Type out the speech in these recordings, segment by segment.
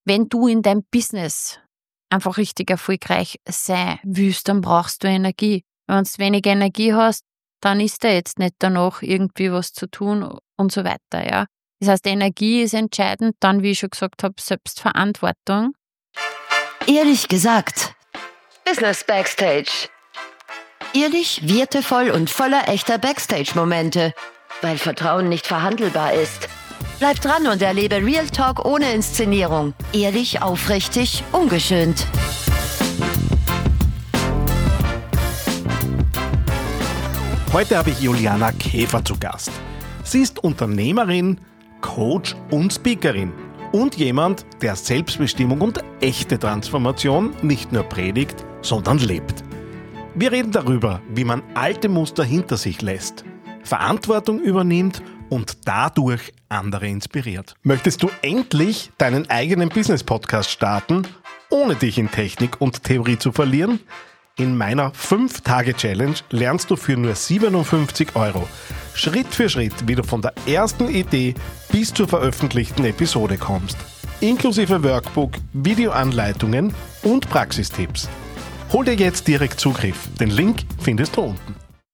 wenn du in deinem Business einfach richtig erfolgreich sein willst, dann brauchst du Energie. Wenn du wenig Energie hast, dann ist da jetzt nicht danach irgendwie was zu tun und so weiter, ja. Das heißt, Energie ist entscheidend, dann, wie ich schon gesagt habe, Selbstverantwortung. Ehrlich gesagt. Business Backstage. Ehrlich, wertevoll und voller echter Backstage-Momente. Weil Vertrauen nicht verhandelbar ist. Bleib dran und erlebe Real Talk ohne Inszenierung. Ehrlich, aufrichtig, ungeschönt. Heute habe ich Juliana Käfer zu Gast. Sie ist Unternehmerin, Coach und Speakerin und jemand, der Selbstbestimmung und echte Transformation nicht nur predigt, sondern lebt. Wir reden darüber, wie man alte Muster hinter sich lässt, Verantwortung übernimmt und dadurch andere inspiriert. Möchtest du endlich deinen eigenen Business-Podcast starten, ohne dich in Technik und Theorie zu verlieren? In meiner 5-Tage-Challenge lernst du für nur 57 € Schritt für Schritt, wie du von der ersten Idee bis zur veröffentlichten Episode kommst. Inklusive Workbook, Videoanleitungen und Praxistipps. Hol dir jetzt direkt Zugriff. Den Link findest du unten.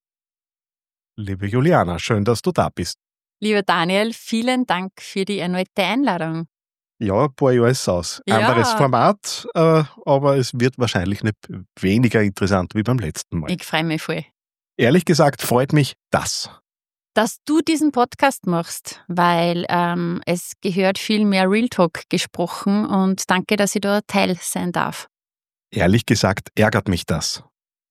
Liebe Juliana, schön, dass du da bist. Lieber Daniel, vielen Dank für die erneute Einladung. Ja, ein paar Jahre ist es aus. Ja. Anderes Format, aber es wird wahrscheinlich nicht weniger interessant wie beim letzten Mal. Ich freue mich voll. Ehrlich gesagt freut mich das. Dass du diesen Podcast machst, weil es gehört viel mehr Real Talk gesprochen und danke, dass ich da Teil sein darf. Ehrlich gesagt ärgert mich das.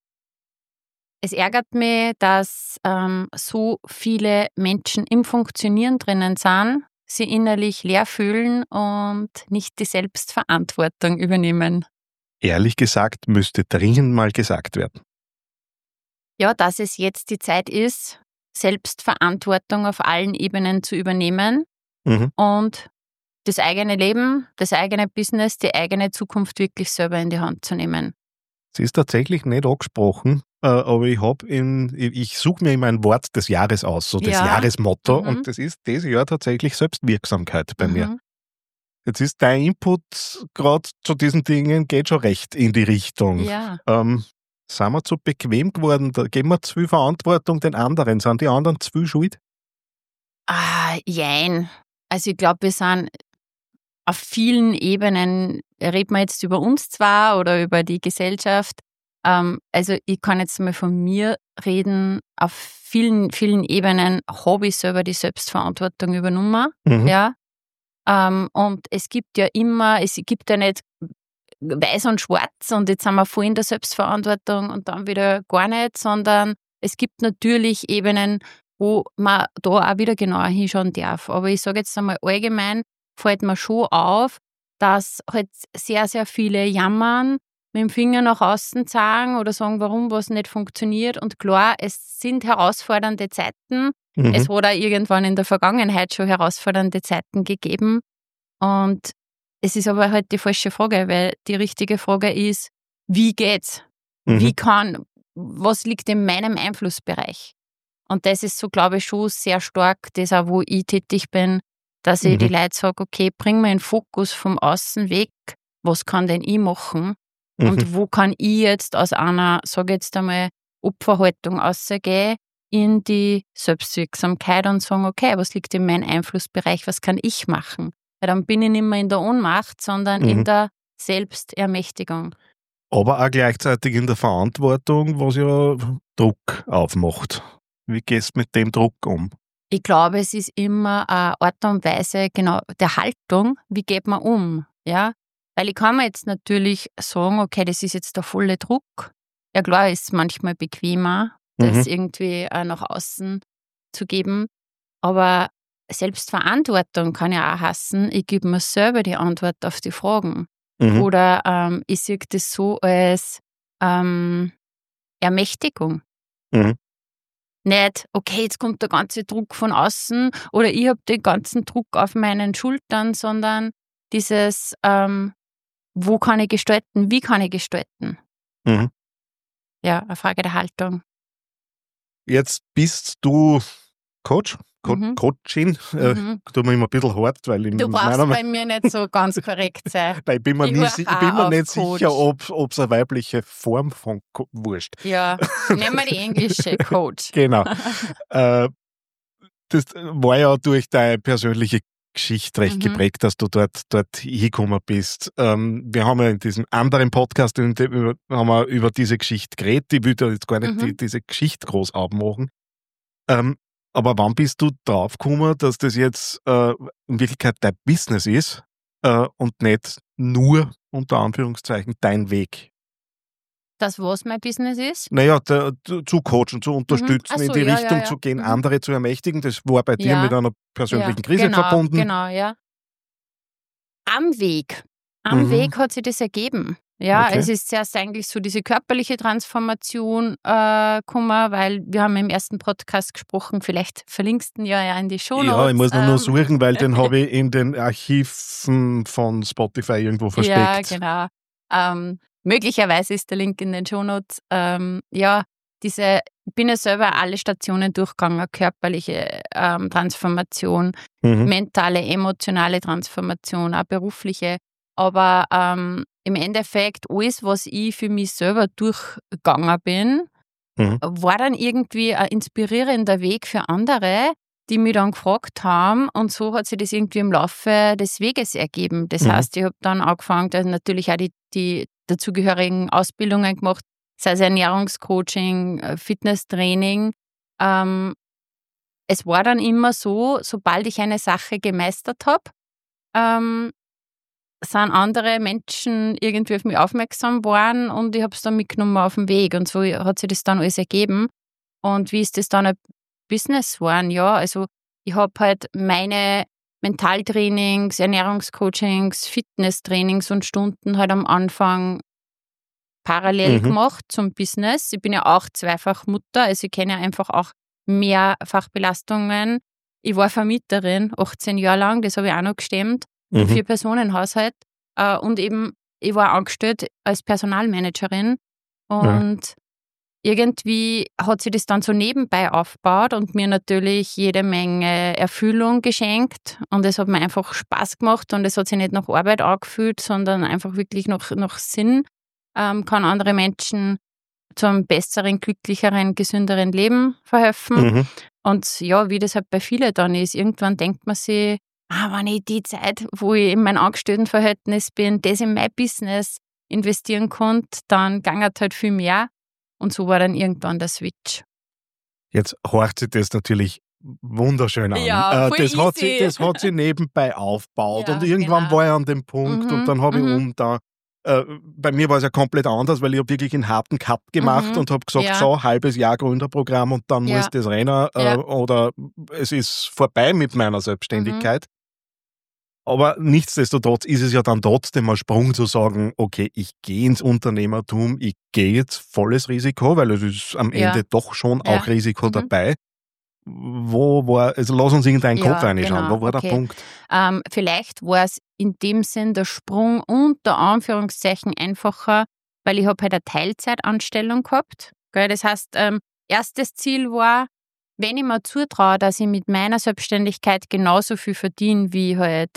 Es ärgert mich, dass so viele Menschen im Funktionieren drinnen sind, sie innerlich leer fühlen und nicht die Selbstverantwortung übernehmen. Ehrlich gesagt müsste dringend mal gesagt werden. Ja, dass es jetzt die Zeit ist, Selbstverantwortung auf allen Ebenen zu übernehmen und das eigene Leben, das eigene Business, die eigene Zukunft wirklich selber in die Hand zu nehmen. Sie ist tatsächlich nicht angesprochen, aber ich suche mir immer ein Wort des Jahres aus, so das Jahresmotto, und das ist dieses Jahr tatsächlich Selbstwirksamkeit bei mir. Jetzt ist dein Input gerade zu diesen Dingen, geht schon recht in die Richtung. Ja. Sind wir zu bequem geworden? Da geben wir zu viel Verantwortung den anderen. Sind die anderen zu viel schuld? Jein. Also ich glaube, wir sind auf vielen Ebenen, reden wir jetzt über uns zwar oder über die Gesellschaft, also ich kann jetzt mal von mir reden, auf vielen, vielen Ebenen habe ich selber die Selbstverantwortung übernommen. Ja? Und es gibt ja nicht weiß und schwarz und jetzt sind wir voll in der Selbstverantwortung und dann wieder gar nicht, sondern es gibt natürlich Ebenen, wo man da auch wieder genauer hinschauen darf. Aber ich sage jetzt einmal allgemein, fällt mir schon auf, dass halt sehr, sehr viele jammern, mit dem Finger nach außen zeigen oder sagen, warum was nicht funktioniert. Und klar, es sind herausfordernde Zeiten. Es hat auch irgendwann in der Vergangenheit schon herausfordernde Zeiten gegeben. Und es ist aber halt die falsche Frage, weil die richtige Frage ist, wie geht's? Was liegt in meinem Einflussbereich? Und das ist so, glaube ich, schon sehr stark, das auch, wo ich tätig bin, dass ich die Leute sage, okay, bring mir den Fokus vom Außen weg, was kann denn ich machen? Und wo kann ich jetzt aus einer, sage jetzt einmal, Opferhaltung rausgehen in die Selbstwirksamkeit und sagen, okay, was liegt in meinem Einflussbereich, was kann ich machen? Weil dann bin ich nicht mehr in der Ohnmacht, sondern in der Selbstermächtigung. Aber auch gleichzeitig in der Verantwortung, was ja Druck aufmacht. Wie gehst du mit dem Druck um? Ich glaube, es ist immer eine Art und Weise, genau, der Haltung, wie geht man um, ja? Weil ich kann mir jetzt natürlich sagen, okay, das ist jetzt der volle Druck. Ja klar, ist es manchmal bequemer, das irgendwie nach außen zu geben. Aber Selbstverantwortung kann ja auch heißen, ich gebe mir selber die Antwort auf die Fragen. Oder ich sehe das so als Ermächtigung. Nicht, okay, jetzt kommt der ganze Druck von außen oder ich habe den ganzen Druck auf meinen Schultern, sondern dieses, wo kann ich gestalten, wie kann ich gestalten? Ja, eine Frage der Haltung. Jetzt bist du Coach, Coaching. Tut mir immer ein bisschen hart, weil du brauchst bei mir nicht so ganz korrekt sein. Weil ich bin mir nicht sicher, ob es eine weibliche Form von wurscht. Ja, nehmen wir die englische Coach. Genau. Das war ja durch deine persönliche Geschichte recht geprägt, dass du dort hingekommen bist. Wir haben ja in diesem anderen Podcast haben wir über diese Geschichte geredet. Ich will da jetzt gar nicht diese Geschichte groß aufmachen. Aber wann bist du draufgekommen, dass das jetzt in Wirklichkeit dein Business ist und nicht nur, unter Anführungszeichen, dein Weg? Das, was mein Business ist? Naja, zu coachen, zu unterstützen, in die Richtung zu gehen, andere zu ermächtigen. Das war bei dir mit einer persönlichen Krise verbunden. Genau, ja. Am Weg hat sich das ergeben. Ja, okay. Es ist zuerst eigentlich so diese körperliche Transformation gekommen, weil wir haben im ersten Podcast gesprochen, vielleicht verlinkst du ihn ja in die Shownotes. Ja, ich muss nur suchen, weil den habe ich in den Archiven von Spotify irgendwo versteckt. Ja, genau. Möglicherweise ist der Link in den Shownotes. Ich bin ja selber alle Stationen durchgegangen, körperliche Transformation, mentale, emotionale Transformation, auch berufliche. Aber im Endeffekt, alles, was ich für mich selber durchgegangen bin, war dann irgendwie ein inspirierender Weg für andere, die mich dann gefragt haben, und so hat sich das irgendwie im Laufe des Weges ergeben. Das heißt, ich habe dann angefangen, natürlich auch die dazugehörigen Ausbildungen gemacht, sei es Ernährungscoaching, Fitnesstraining. Es war dann immer so, sobald ich eine Sache gemeistert habe, sind andere Menschen irgendwie auf mich aufmerksam geworden und ich habe es dann mitgenommen auf den Weg, und so hat sich das dann alles ergeben. Und wie ist das dann ein Business geworden? Ja, also ich habe halt meine Mentaltrainings, Ernährungscoachings, Fitnesstrainings und Stunden halt am Anfang parallel gemacht zum Business. Ich bin ja auch zweifach Mutter, also ich kenne ja einfach auch Mehrfachbelastungen. Ich war Vermieterin 18 Jahre lang, das habe ich auch noch gestemmt, 4-Personen-Haushalt. Und eben, ich war angestellt als Personalmanagerin und irgendwie hat sich das dann so nebenbei aufgebaut und mir natürlich jede Menge Erfüllung geschenkt, und es hat mir einfach Spaß gemacht und es hat sich nicht nach Arbeit angefühlt, sondern einfach wirklich nach Sinn. Kann andere Menschen zu einem besseren, glücklicheren, gesünderen Leben verhelfen. Und ja, wie das halt bei vielen dann ist, irgendwann denkt man sich, wenn ich die Zeit, wo ich in meinem Angestelltenverhältnis bin, das in mein Business investieren konnte, dann ging es halt viel mehr. Und so war dann irgendwann der Switch. Jetzt horcht sich das natürlich wunderschön an. Ja, das hat sie nebenbei aufgebaut. Ja, und irgendwann war ich an dem Punkt und dann habe ich bei mir war es ja komplett anders, weil ich habe wirklich einen harten Cut gemacht und habe gesagt, so, halbes Jahr Gründerprogramm und dann muss das rennen oder es ist vorbei mit meiner Selbstständigkeit. Aber nichtsdestotrotz ist es ja dann trotzdem ein Sprung zu sagen, okay, ich gehe ins Unternehmertum, ich gehe jetzt volles Risiko, weil es ist am Ende doch schon auch Risiko dabei. Wo war, also lass uns in deinen Kopf reinschauen, wo war der Punkt? Vielleicht war es in dem Sinn der Sprung unter Anführungszeichen einfacher, weil ich habe halt eine Teilzeitanstellung gehabt. Gell? Das heißt, erstes Ziel war, wenn ich mir zutraue, dass ich mit meiner Selbstständigkeit genauso viel verdiene wie halt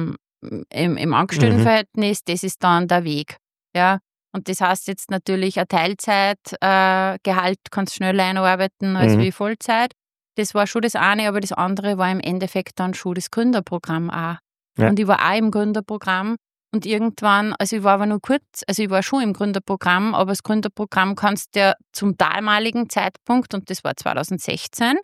im Angestelltenverhältnis, das ist dann der Weg. Ja? Und das heißt jetzt natürlich ein Teilzeitgehalt kannst schneller einarbeiten als wie Vollzeit. Das war schon das eine, aber das andere war im Endeffekt dann schon das Gründerprogramm auch. Ja. Und ich war auch im Gründerprogramm und irgendwann, also ich war aber nur kurz, also ich war schon im Gründerprogramm, aber das Gründerprogramm kannst du ja zum damaligen Zeitpunkt, und das war 2016,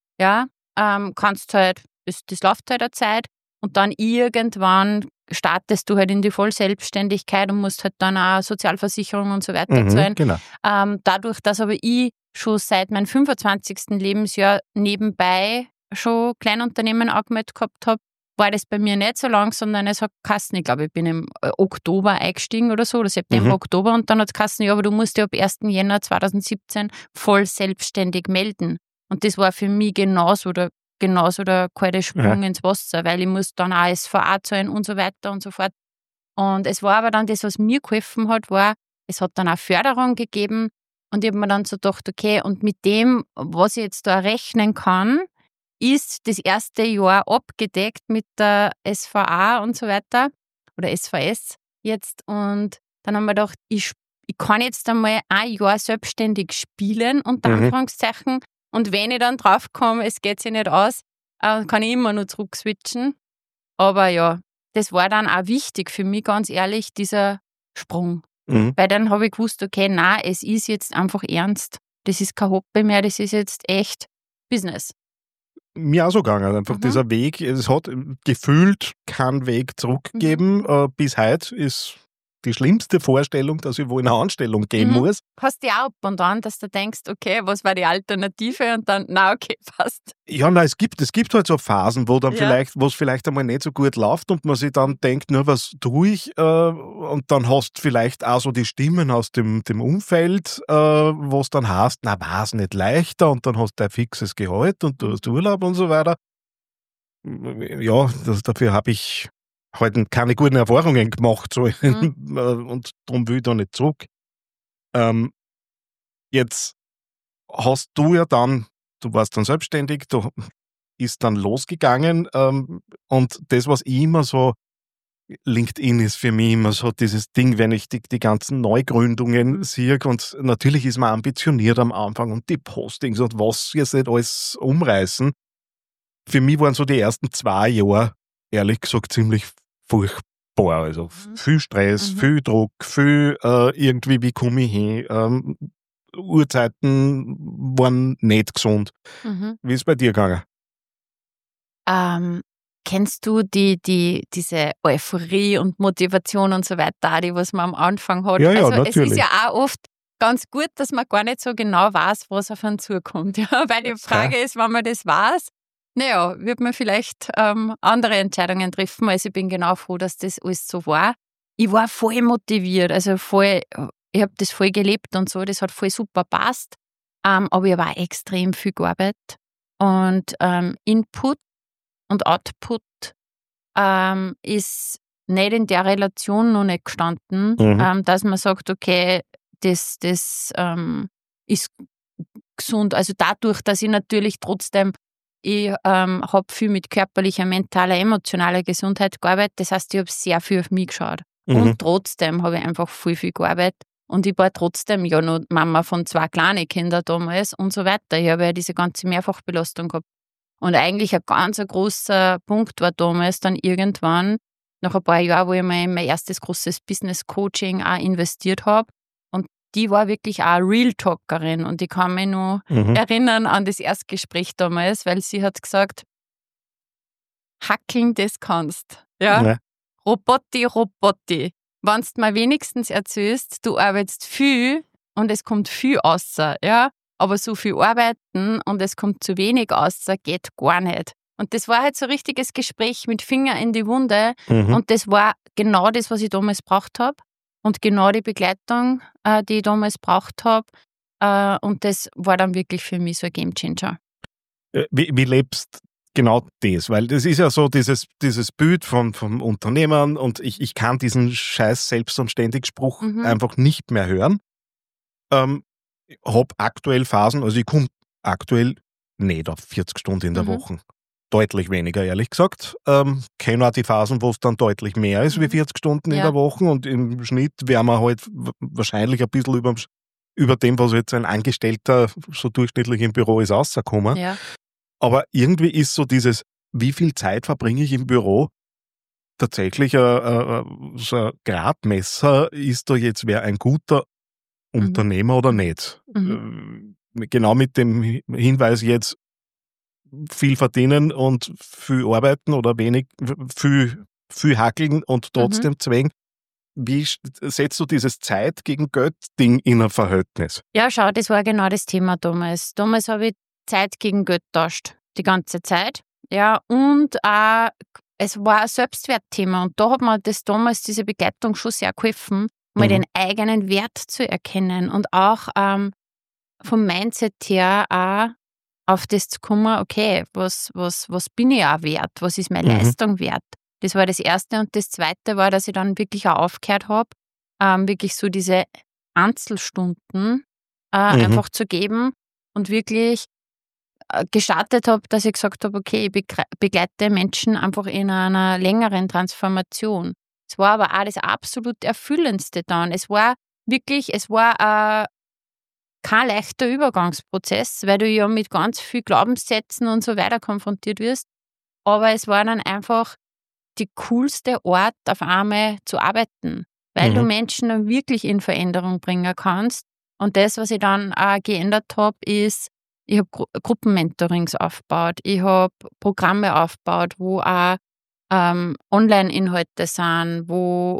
kannst halt, das läuft halt eine Zeit und dann irgendwann startest du halt in die Vollselbstständigkeit und musst halt dann auch Sozialversicherung und so weiter zahlen. Genau. Dadurch, dass aber ich schon seit meinem 25. Lebensjahr nebenbei schon Kleinunternehmen angemeldet gehabt habe, war das bei mir nicht so lang, sondern es hat geheißen, ich glaube, ich bin im Oktober eingestiegen oder so, oder September, Oktober, und dann hat es geheißen, ja, aber du musst dich ab 1. Jänner 2017 voll selbstständig melden. Und das war für mich genauso der kalte Sprung ins Wasser, weil ich muss dann auch SVA zahlen und so weiter und so fort. Und es war aber dann das, was mir geholfen hat, war, es hat dann auch Förderung gegeben und ich habe mir dann so gedacht, okay, und mit dem, was ich jetzt da rechnen kann, ist das erste Jahr abgedeckt mit der SVA und so weiter oder SVS jetzt und dann haben wir gedacht, ich kann jetzt einmal ein Jahr selbstständig spielen, unter Anführungszeichen, und wenn ich dann draufkomme, es geht sich nicht aus, kann ich immer noch zurückswitchen. Aber ja, das war dann auch wichtig für mich, ganz ehrlich, dieser Sprung. Weil dann habe ich gewusst, okay, nein, es ist jetzt einfach ernst. Das ist kein Hobby mehr, das ist jetzt echt Business. Mir auch so gegangen. Einfach dieser Weg, es hat gefühlt keinen Weg zurückgegeben. Bis heute ist die schlimmste Vorstellung, dass ich wohl in eine Anstellung gehen muss. Hast du auch ab und an, dass du denkst, okay, was war die Alternative? Und dann, na okay, passt. Ja, nein, es gibt halt so Phasen, wo es vielleicht einmal nicht so gut läuft und man sich dann denkt, nur was tue ich? Und dann hast du vielleicht auch so die Stimmen aus dem Umfeld, wo es dann heißt, na, war es nicht leichter und dann hast du ein fixes Gehalt und du hast Urlaub und so weiter. Ja, dafür habe ich halt keine guten Erfahrungen gemacht so, und darum will ich da nicht zurück. Jetzt hast du ja dann, du warst dann selbstständig, du ist dann losgegangen und das, was ich immer so, LinkedIn ist für mich immer so dieses Ding, wenn ich die ganzen Neugründungen sehe und natürlich ist man ambitioniert am Anfang und die Postings und was jetzt nicht alles umreißen. Für mich waren so die ersten 2 Jahre, ehrlich gesagt, ziemlich furchtbar. Also viel Stress, viel Druck, viel irgendwie, wie komme ich hin? Uhrzeiten waren nicht gesund. Wie ist es bei dir gegangen? Kennst du diese Euphorie und Motivation und so weiter, die was man am Anfang hat? Ja, also natürlich. Es ist ja auch oft ganz gut, dass man gar nicht so genau weiß, was auf einen zukommt. Ja? Weil die Frage ist, wenn man das weiß, naja, wird man vielleicht andere Entscheidungen treffen. Also ich bin genau froh, dass das alles so war. Ich war voll motiviert, also ich habe das voll gelebt und so, das hat voll super passt. Aber ich habe auch extrem viel gearbeitet. Und Input und Output ist nicht in der Relation noch nicht gestanden, dass man sagt, okay, das ist gesund. Also dadurch, dass ich natürlich trotzdem, ich habe viel mit körperlicher, mentaler, emotionaler Gesundheit gearbeitet. Das heißt, ich habe sehr viel auf mich geschaut. Und trotzdem habe ich einfach viel gearbeitet. Und ich war trotzdem ja noch Mama von 2 kleinen Kindern damals und so weiter. Ich habe ja diese ganze Mehrfachbelastung gehabt. Und eigentlich ein ganz großer Punkt war damals dann irgendwann, nach ein paar Jahren, wo ich mal in mein erstes großes Business-Coaching auch investiert habe. Und die war wirklich auch Real-Talkerin. Und ich kann mich noch erinnern an das Erstgespräch damals, weil sie hat gesagt, hackeln, das kannst. Ja? Robotti. Wenn du mir wenigstens erzählst, du arbeitest viel und es kommt viel raus, ja? Aber so viel arbeiten und es kommt zu wenig raus, geht gar nicht. Und das war halt so ein richtiges Gespräch mit Finger in die Wunde. Und das war genau das, was ich damals braucht habe. Und genau die Begleitung, die ich damals braucht habe. Und das war dann wirklich für mich so ein Gamechanger. Wie lebst genau das? Weil das ist ja so dieses Bild vom Unternehmern und ich kann diesen scheiß Selbstständig-Spruch einfach nicht mehr hören. Habe aktuell Phasen, also ich komme aktuell nicht auf 40 Stunden in der Woche. Deutlich weniger, ehrlich gesagt. Kenne auch die Phasen, wo es dann deutlich mehr ist wie 40 Stunden in der Woche und im Schnitt wären wir halt wahrscheinlich ein bisschen über dem, was jetzt ein Angestellter so durchschnittlich im Büro ist, rausgekommen. Ja. Aber irgendwie ist so dieses, wie viel Zeit verbringe ich im Büro, tatsächlich so ein Gradmesser, ist da jetzt wer ein guter Unternehmer oder nicht. Genau mit dem Hinweis jetzt viel verdienen und viel arbeiten oder wenig, viel hackeln und trotzdem zwängen. Wie setzt du dieses Zeit gegen Geld-Ding in ein Verhältnis? Ja, schau, das war genau das Thema damals. Damals habe ich Zeit gegen Geld getauscht, die ganze Zeit. Ja, und auch, es war ein Selbstwertthema und da hat mir das damals, diese Begleitung schon sehr geholfen, mal den eigenen Wert zu erkennen und auch vom Mindset her auch auf das zu kommen, okay, was bin ich auch wert, was ist meine Leistung wert? Das war das Erste und das Zweite war, dass ich dann wirklich auch aufgehört habe, wirklich so diese Einzelstunden einfach zu geben und wirklich gestartet habe, dass ich gesagt habe, okay, ich begleite Menschen einfach in einer längeren Transformation. Es war aber auch das absolut Erfüllendste dann. Es war kein leichter Übergangsprozess, weil du ja mit ganz viel Glaubenssätzen und so weiter konfrontiert wirst. Aber es war dann einfach die coolste Art, auf einmal zu arbeiten, weil du Menschen dann wirklich in Veränderung bringen kannst. Und das, was ich dann auch geändert habe, ist, ich habe Gruppenmentorings aufgebaut, ich habe Programme aufgebaut, wo auch Online-Inhalte sind, wo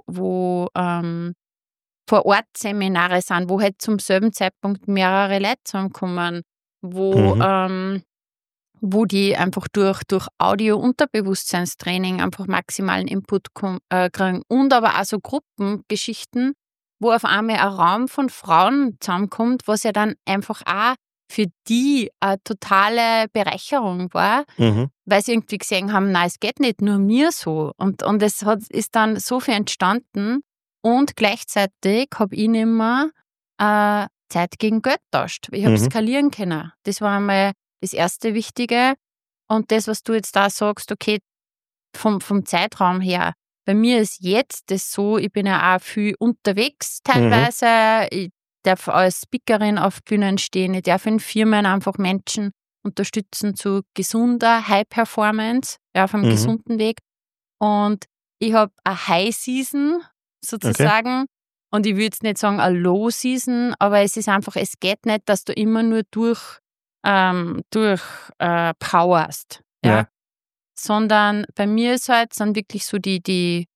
Vor-Ort-Seminare sind, wo halt zum selben Zeitpunkt mehrere Leute zusammenkommen, wo die einfach durch Audio-Unterbewusstseinstraining einfach maximalen Input kriegen. Und aber auch so Gruppengeschichten, wo auf einmal ein Raum von Frauen zusammenkommt, was ja dann einfach auch für die eine totale Bereicherung war, weil sie irgendwie gesehen haben, nein, es geht nicht nur mir so. Und es ist dann so viel entstanden. Und gleichzeitig habe ich nicht mehr Zeit gegen Geld getauscht. Ich habe skalieren können. Das war einmal das erste Wichtige. Und das, was du jetzt da sagst, okay, vom Zeitraum her, bei mir ist jetzt das so, ich bin ja auch viel unterwegs teilweise. Ich darf als Speakerin auf Bühnen stehen. Ich darf in Firmen einfach Menschen unterstützen zu gesunder High-Performance, auf einem gesunden Weg. Und ich habe eine High-Season sozusagen. Okay. Und ich würde jetzt nicht sagen eine Low-Season, aber es ist einfach, es geht nicht, dass du immer nur powerst. Ja. Sondern bei mir ist halt, sind wirklich so die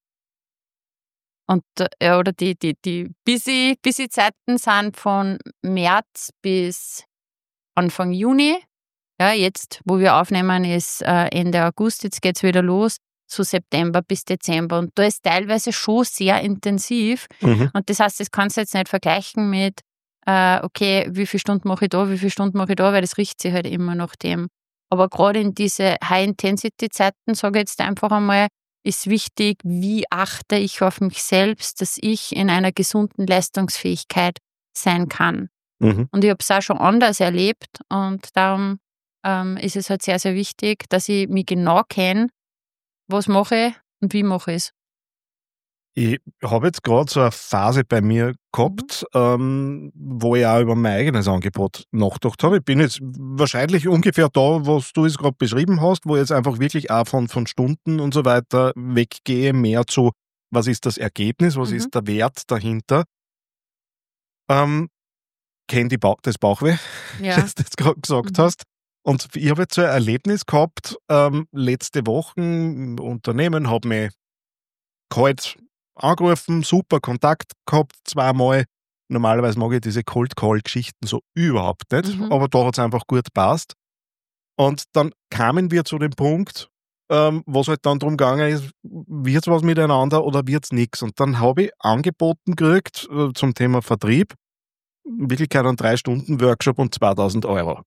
busy Zeiten sind von März bis Anfang Juni. Ja, jetzt, wo wir aufnehmen, ist Ende August, jetzt geht es wieder los. So September bis Dezember. Und da ist teilweise schon sehr intensiv. Und das heißt, das kannst du jetzt nicht vergleichen mit, okay, wie viele Stunden mache ich da, weil das riecht sich halt immer nach dem. Aber gerade in diese High-Intensity-Zeiten, sage ich jetzt einfach einmal, ist wichtig, wie achte ich auf mich selbst, dass ich in einer gesunden Leistungsfähigkeit sein kann. Und ich habe es auch schon anders erlebt und darum ist es halt sehr, sehr wichtig, dass ich mich genau kenne, was mache ich und wie mache ich es. Ich habe jetzt gerade so eine Phase bei mir gehabt, wo ich auch über mein eigenes Angebot nachgedacht habe. Ich bin jetzt wahrscheinlich ungefähr da, was du jetzt gerade beschrieben hast, wo ich jetzt einfach wirklich auch von Stunden und so weiter weggehe, mehr zu, was ist das Ergebnis, was ist der Wert dahinter. Kenne das Bauchweh, das du jetzt gerade gesagt hast. Und ich habe jetzt so ein Erlebnis gehabt, letzte Woche im Unternehmen, habe mich kalt angerufen, super Kontakt gehabt, zweimal. Normalerweise mag ich diese Cold-Call-Geschichten so überhaupt nicht, aber da hat es einfach gut gepasst. Und dann kamen wir zu dem Punkt, was halt dann darum gegangen ist, wird es was miteinander oder wird es nichts? Und dann habe ich angeboten gekriegt zum Thema Vertrieb, in Wirklichkeit einen 3-Stunden-Workshop und 2.000 €.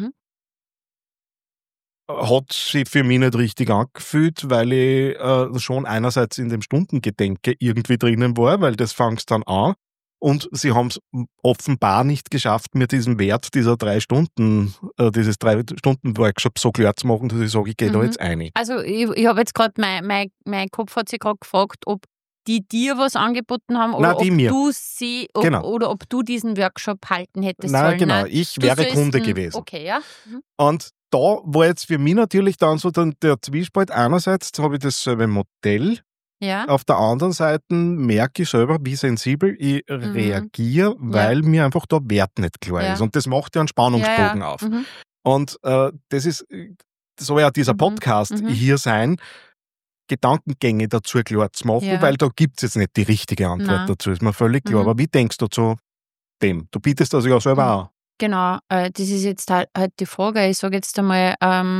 Hat sich für mich nicht richtig angefühlt, weil ich schon einerseits in dem Stundengedenke irgendwie drinnen war, weil das fängt dann an. Und sie haben es offenbar nicht geschafft, mir diesen Wert dieser 3 Stunden, dieses 3-Stunden-Workshop so klar zu machen, dass ich sage, ich gehe da jetzt rein. Also ich habe jetzt gerade, mein Kopf hat sich gerade gefragt, ob die dir was angeboten haben oder ob du diesen Workshop halten hättest sollen. Nein, genau, ich wäre Kunde gewesen. Okay, ja. Und da war jetzt für mich natürlich dann so der Zwiespalt. Einerseits habe ich dasselbe Modell. Ja. Auf der anderen Seite merke ich selber, wie sensibel ich reagiere, weil mir einfach der Wert nicht klar ist. Und das macht ja einen Spannungsbogen auf. Und das soll ja dieser Podcast hier sein, Gedankengänge dazu klar zu machen, weil da gibt es jetzt nicht die richtige Antwort dazu, ist mir völlig klar. Aber wie denkst du zu dem? Du bietest das ja selber an. Genau, das ist jetzt halt die Frage. Ich sage jetzt einmal,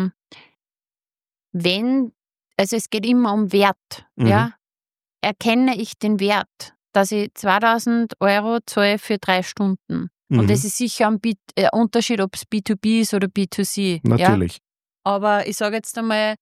also es geht immer um Wert, ja. Erkenne ich den Wert, dass ich 2.000 € zahle für 3 Stunden. Und das ist sicher ein Unterschied, ob es B2B ist oder B2C. Natürlich. Ja? Aber ich sage jetzt einmal,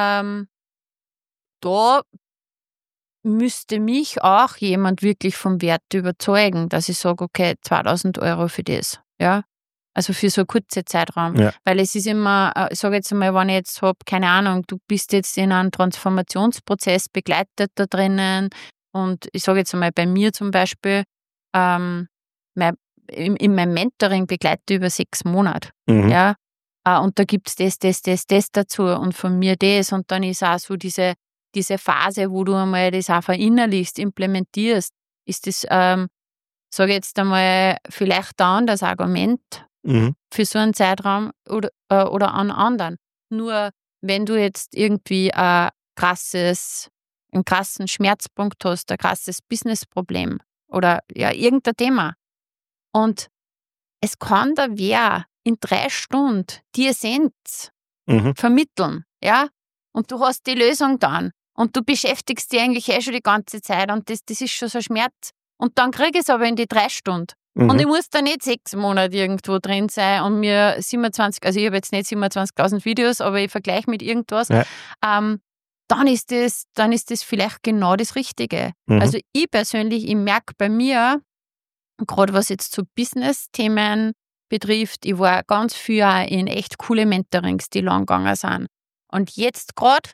da müsste mich auch jemand wirklich vom Wert überzeugen, dass ich sage, okay, 2.000 € für das. Ja? Also für so einen kurzen Zeitraum. Ja. Weil es ist immer, ich sage jetzt einmal, wenn ich jetzt habe, keine Ahnung, du bist jetzt in einem Transformationsprozess begleitet da drinnen und ich sage jetzt einmal bei mir zum Beispiel, in meinem Mentoring begleite ich über 6 Monate. Ja? Und da gibt es das dazu und von mir das und dann ist auch so diese Phase, wo du einmal das auch verinnerlichst, implementierst, ist das, sage ich jetzt einmal, vielleicht ein anderes Argument für so einen Zeitraum oder einen anderen. Nur wenn du jetzt irgendwie einen krassen Schmerzpunkt hast, ein krasses Businessproblem oder ja, irgendein Thema und es kann da wer in 3 Stunden die Essenz vermitteln, ja, und du hast die Lösung dann und du beschäftigst dich eigentlich schon die ganze Zeit und das ist schon so ein Schmerz und dann kriege ich es aber in die 3 Stunden. Und ich muss da nicht 6 Monate irgendwo drin sein und mir 27, also ich habe jetzt nicht 27.000 Videos, aber ich vergleiche mit irgendwas, dann ist das vielleicht genau das Richtige. Also ich persönlich, ich merke bei mir, gerade was jetzt so Business-Themen betrifft, ich war ganz viel auch in echt coole Mentorings, die lang gegangen sind. Und jetzt gerade,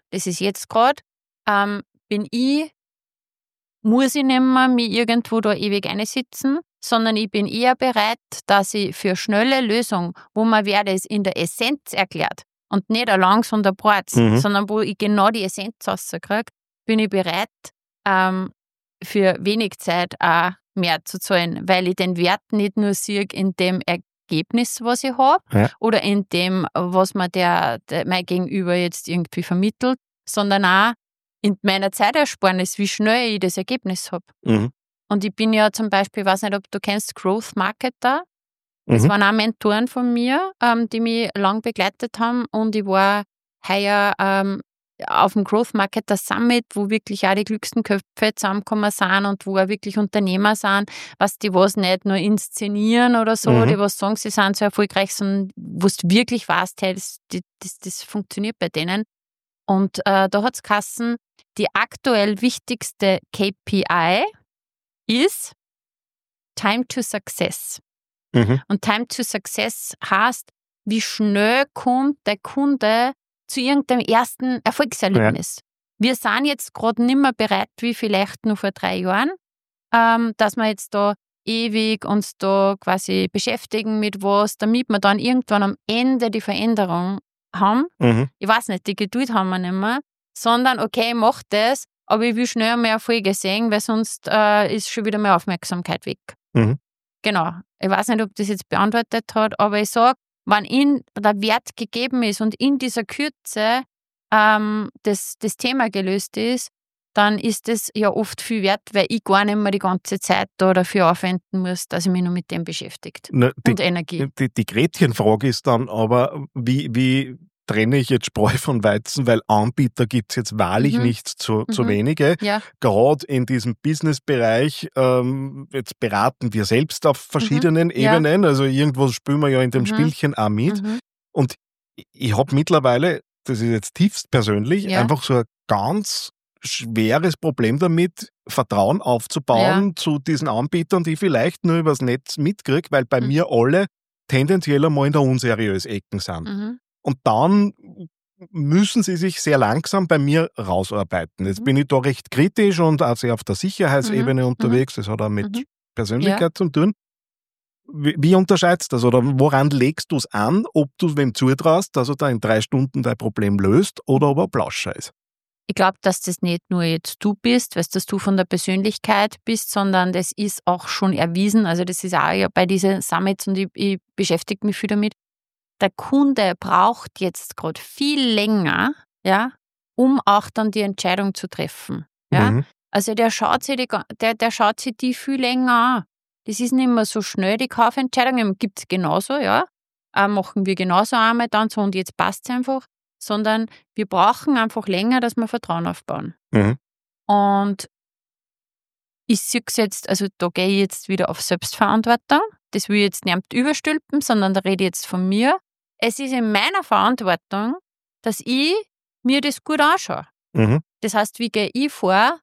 muss ich nicht mehr mich irgendwo da ewig einsitzen, sondern ich bin eher bereit, dass ich für schnelle Lösungen, wo man wer das in der Essenz erklärt und nicht ein langes und ein Bratz, sondern wo ich genau die Essenz rauskriege, bin ich bereit, für wenig Zeit auch mehr zu zahlen, weil ich den Wert nicht nur sehe in dem Ergebnis, was ich habe, oder in dem, was mir mein Gegenüber jetzt irgendwie vermittelt, sondern auch in meiner Zeitersparnis, wie schnell ich das Ergebnis habe. Und ich bin ja zum Beispiel, ich weiß nicht, ob du kennst, Growth Marketer. Das waren auch Mentoren von mir, die mich lang begleitet haben. Und ich war heuer auf dem Growth Marketer Summit, wo wirklich auch die klügsten Köpfe zusammengekommen sind und wo auch wirklich Unternehmer sind, die was nicht nur inszenieren oder so, die was sagen, sie sind so erfolgreich, sondern wo du wirklich weißt, hey, das funktioniert bei denen. Und da hat es geheißen, die aktuell wichtigste KPI ist Time to Success. Und Time to Success heißt, wie schnell kommt der Kunde zu irgendeinem ersten Erfolgserlebnis. Wir sind jetzt gerade nicht mehr bereit, wie vielleicht nur vor 3 Jahren, dass wir jetzt da ewig uns da quasi beschäftigen mit was, damit wir dann irgendwann am Ende die Veränderung haben. Ich weiß nicht, die Geduld haben wir nicht mehr, sondern okay, ich mache das, aber ich will schnell mehr Erfolge sehen, weil sonst ist schon wieder mehr Aufmerksamkeit weg. Genau. Ich weiß nicht, ob das jetzt beantwortet hat, aber ich sage, wenn ihnen der Wert gegeben ist und in dieser Kürze das Thema gelöst ist, dann ist das ja oft viel wert, weil ich gar nicht mehr die ganze Zeit da dafür aufwenden muss, dass ich mich nur mit dem beschäftigt. Und Energie. Die Gretchenfrage ist dann aber, wie trenne ich jetzt Spreu von Weizen, weil Anbieter gibt es jetzt wahrlich nicht zu wenige. Ja. Gerade in diesem Businessbereich, jetzt beraten wir selbst auf verschiedenen Ebenen, also irgendwo spielen wir ja in dem Spielchen auch mit. Und ich habe mittlerweile, das ist jetzt tiefst persönlich, einfach so ein ganz schweres Problem damit, Vertrauen aufzubauen zu diesen Anbietern, die vielleicht nur übers Netz mitkriege, weil bei mir alle tendenziell einmal in der unseriösen Ecken sind. Und dann müssen sie sich sehr langsam bei mir rausarbeiten. Jetzt bin ich da recht kritisch und auch sehr auf der Sicherheitsebene unterwegs. Das hat auch mit Persönlichkeit zu tun. Wie unterscheidest du das? Oder woran legst du es an, ob du wem zutraust, dass er da in 3 Stunden dein Problem löst oder ob er Plauscher ist? Ich glaube, dass das nicht nur jetzt du bist, weil das du von der Persönlichkeit bist, sondern das ist auch schon erwiesen. Also das ist auch ja bei diesen Summits und ich beschäftige mich viel damit. Der Kunde braucht jetzt gerade viel länger, um auch dann die Entscheidung zu treffen. Ja? Also der schaut sich die viel länger an. Das ist nicht mehr so schnell, die Kaufentscheidung. Gibt es genauso, machen wir genauso einmal dann so und jetzt passt es einfach. Sondern wir brauchen einfach länger, dass wir Vertrauen aufbauen. Und ich sehe es jetzt, also da gehe ich jetzt wieder auf Selbstverantwortung. Das will ich jetzt nicht überstülpen, sondern da rede ich jetzt von mir. Es ist in meiner Verantwortung, dass ich mir das gut anschaue. Das heißt, wie gehe ich vor?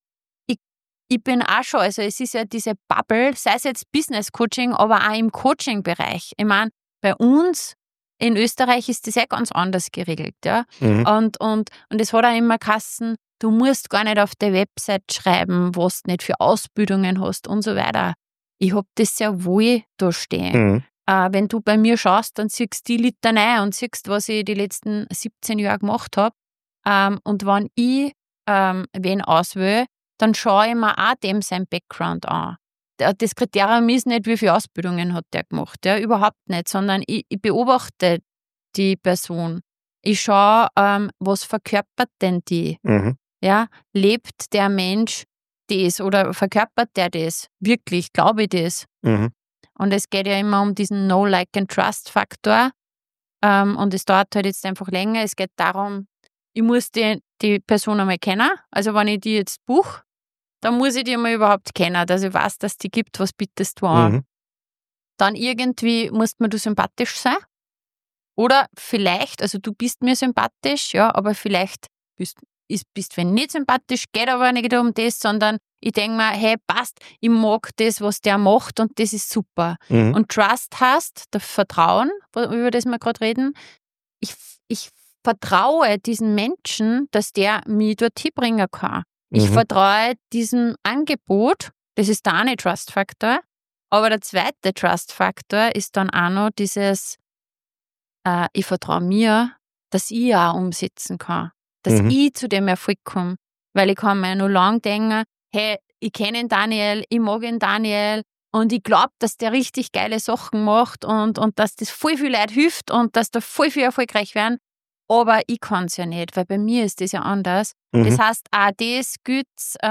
Ich bin auch schon, also es ist ja diese Bubble, sei es jetzt Business Coaching, aber auch im Coaching-Bereich. Ich meine, Bei uns in Österreich ist das ganz anders geregelt, ja. Und es hat auch immer geheißen, du musst gar nicht auf der Website schreiben, was du nicht für Ausbildungen hast und so weiter. Ich habe das sehr wohl da stehen. Wenn du bei mir schaust, dann siehst du die Litanei und siehst, was ich die letzten 17 Jahre gemacht habe. Und wenn ich wen auswähle, dann schaue ich mir auch dem sein Background an. Das Kriterium ist nicht, wie viele Ausbildungen hat der gemacht, ja, überhaupt nicht, sondern ich beobachte die Person. Ich schaue, was verkörpert denn die? Ja, lebt der Mensch das oder verkörpert der das? Wirklich, glaube ich das? Und es geht ja immer um diesen Know, Like and Trust-Faktor. Und es dauert halt jetzt einfach länger. Es geht darum, ich muss die Person einmal kennen. Also wenn ich die jetzt buche, dann muss ich die mal überhaupt kennen, dass ich weiß, dass die gibt, was bittest du an. Dann irgendwie musst mir du sympathisch sein. Oder vielleicht, also du bist mir sympathisch, ja, aber vielleicht bist wenn nicht sympathisch, geht aber nicht um das, sondern ich denke mir, hey, passt, ich mag das, was der macht und das ist super. Und Trust heißt, das Vertrauen, über das wir gerade reden, ich vertraue diesen Menschen, dass der mich dorthin bringen kann. Ich vertraue diesem Angebot, das ist der eine Trust-Faktor, aber der zweite Trust-Faktor ist dann auch noch dieses, ich vertraue mir, dass ich auch umsetzen kann, dass ich zu dem Erfolg komme, weil ich kann mir noch lange denken, hey, ich kenne den Daniel, ich mag den Daniel und ich glaube, dass der richtig geile Sachen macht und dass das voll viel Leute hilft und dass da voll viel erfolgreich werden. Aber ich kann es ja nicht, weil bei mir ist das ja anders. Das heißt, auch das gilt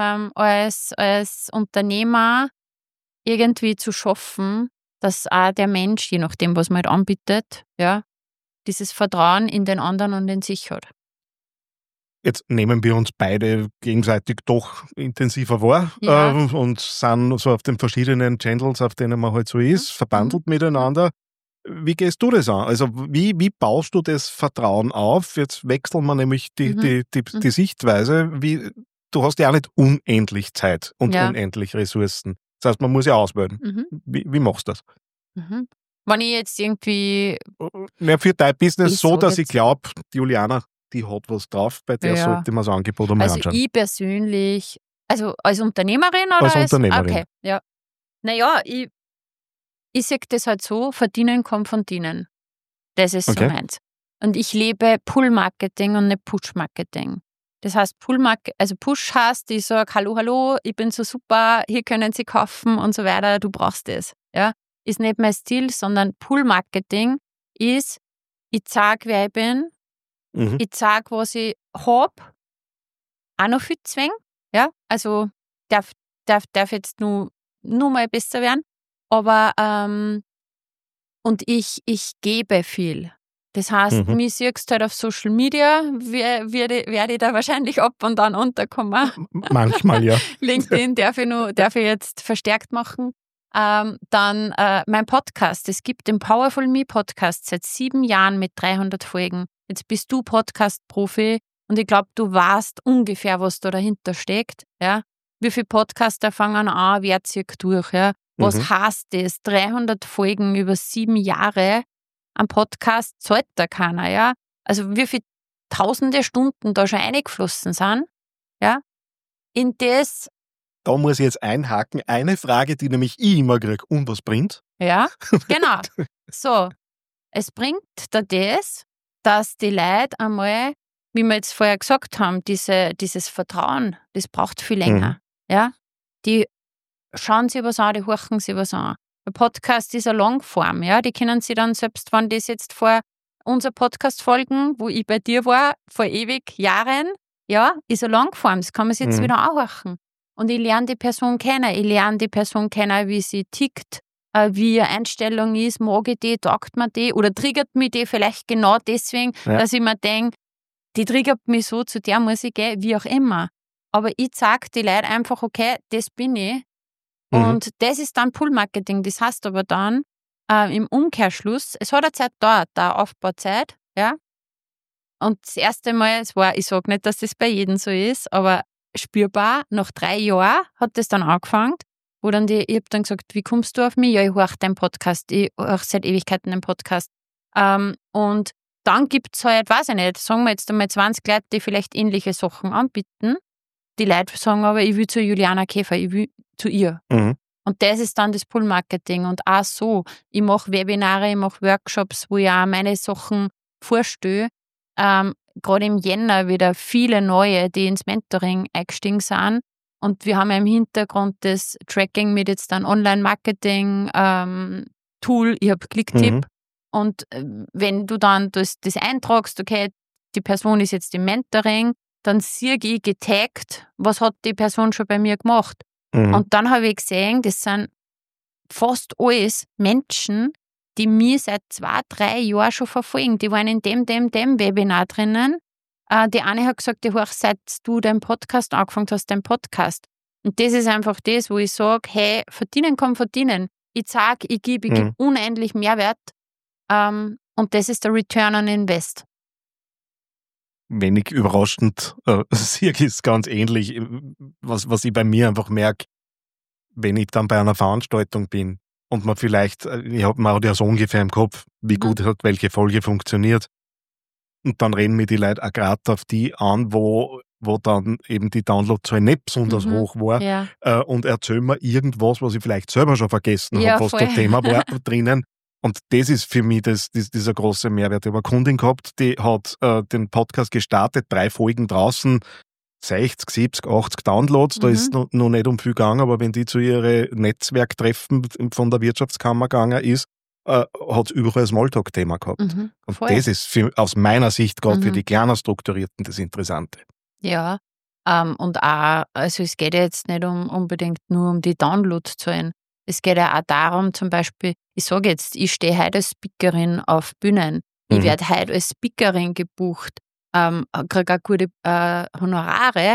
als Unternehmer irgendwie zu schaffen, dass auch der Mensch, je nachdem, was man halt anbietet, ja, dieses Vertrauen in den anderen und in sich hat. Jetzt nehmen wir uns beide gegenseitig doch intensiver wahr und sind so auf den verschiedenen Channels, auf denen man halt so ist, verbandelt miteinander. Wie gehst du das an? Also wie baust du das Vertrauen auf? Jetzt wechseln wir nämlich die Sichtweise. Du hast ja auch nicht unendlich Zeit und unendlich Ressourcen. Das heißt, man muss ja auswählen. Wie machst du das? Wenn ich jetzt irgendwie... Ja, für dein Business so, dass ich glaube, Juliana, die hat was drauf, bei der sollte man das Angebot einmal anschauen. Also ich persönlich, also als Unternehmerin oder als Unternehmerin? Okay, ja. Naja, ich sehe das halt so, verdienen kommt von dienen. Das ist so meins. Und ich lebe Pull-Marketing und nicht Push-Marketing. Das heißt, Push heißt, ich sage, hallo, ich bin so super, hier können Sie kaufen und so weiter, du brauchst das. Ja? Ist nicht mein Stil, sondern Pull-Marketing ist, ich zeige, wer ich bin, ich zeige, was ich habe, auch noch viel zwingen. Ja? Also darf jetzt nur mal besser werden. Aber und ich gebe viel. Das heißt, mich siehst du halt auf Social Media, werde ich da wahrscheinlich ab und an unterkommen. Manchmal, ja. LinkedIn darf ich jetzt verstärkt machen. Dann mein Podcast. Es gibt den Powerful Me Podcast seit 7 Jahren mit 300 Folgen. Jetzt bist du Podcast-Profi und ich glaube, du weißt ungefähr, was da dahinter steckt. Ja? Wie viele Podcaster fangen an, wer zieht durch? Ja? Was heißt das? 300 Folgen über 7 Jahre am Podcast zahlt da keiner. Ja? Also wie viele tausende Stunden da schon eingeflossen sind. Ja? In das... Da muss ich jetzt einhaken. Eine Frage, die nämlich ich immer kriege. Und was bringt? Ja, genau. So, es bringt da das, dass die Leute einmal, wie wir jetzt vorher gesagt haben, dieses Vertrauen, das braucht viel länger. Ja? Die schauen sich was an, die horchen sich was an. Der Podcast ist eine Longform, ja. Die können sich dann, selbst wenn das jetzt vor unserer Podcast-Folgen, wo ich bei dir war, vor ewig Jahren, ja, ist eine Longform. Das kann man sich jetzt wieder anhorchen. Und ich lerne die Person kennen. Ich lerne die Person kennen, wie sie tickt, wie ihre Einstellung ist, mag ich die, taugt mir die oder triggert mich die vielleicht genau deswegen, dass ich mir denke, die triggert mich so, zu der muss ich gehen, wie auch immer. Aber ich sage die Leute einfach, okay, das bin ich. Und das ist dann Pull-Marketing. Das heißt aber dann im Umkehrschluss, es hat eine Zeit dauert, eine Aufbauzeit, ja. Und das erste Mal, ich sage nicht, dass das bei jedem so ist, aber spürbar, nach 3 Jahren hat das dann angefangen, wo dann ich habe dann gesagt, wie kommst du auf mich? Ja, ich höre deinen Podcast, ich höre seit Ewigkeiten den Podcast. Und dann gibt es halt, weiß ich nicht, sagen wir jetzt einmal 20 Leute, die vielleicht ähnliche Sachen anbieten. Die Leute sagen aber, ich will zu Juliana Käfer, ich will zu ihr. Mhm. Und das ist dann das Pull-Marketing. Und auch so, ich mache Webinare, ich mache Workshops, wo ich auch meine Sachen vorstelle. Gerade im Jänner wieder viele neue, die ins Mentoring eingestiegen sind. Und wir haben ja im Hintergrund das Tracking mit jetzt dann Online-Marketing-Tool, ich habe Klicktipp. Mhm. Und wenn du dann das eintragst, okay, die Person ist jetzt im Mentoring, dann sehe ich getaggt, was hat die Person schon bei mir gemacht. Mhm. Und dann habe ich gesehen, das sind fast alles Menschen, die mir seit 2-3 Jahren schon verfolgen. Die waren in dem Webinar drinnen. Die eine hat gesagt, ich höre, seit du deinen Podcast angefangen hast, deinen Podcast. Und das ist einfach das, wo ich sage, hey, verdienen kann verdienen. Ich sage, ich gebe unendlich Mehrwert. Und das ist der Return on Invest. Wenig überraschend, Sirk ist ganz ähnlich, was ich bei mir einfach merke, wenn ich dann bei einer Veranstaltung bin und man vielleicht, man hat ja so ungefähr im Kopf, wie gut hat welche Folge funktioniert. Und dann reden mir die Leute auch gerade auf die an, wo dann eben die Downloadzahl nicht besonders hoch war, Ja. Und erzählen mir irgendwas, was ich vielleicht selber schon vergessen Ja, habe, was voll. das Thema war drinnen. Und das ist für mich dieser große Mehrwert. Ich habe eine Kundin gehabt, die hat den Podcast gestartet, 3 Folgen draußen, 60, 70, 80 Downloads, da ist noch nicht um viel gegangen, aber wenn die zu ihren Netzwerktreffen von der Wirtschaftskammer gegangen ist, hat es überall ein Smalltalk-Thema gehabt. Und voll. das ist aus meiner Sicht gerade für die kleiner Strukturierten das Interessante. Ja, und auch, also es geht ja jetzt nicht unbedingt nur um die Downloadzahlen. Es geht ja auch darum, zum Beispiel, ich sage jetzt, ich stehe heute als Speakerin auf Bühnen. Ich werde heute als Speakerin gebucht, kriege auch gute Honorare.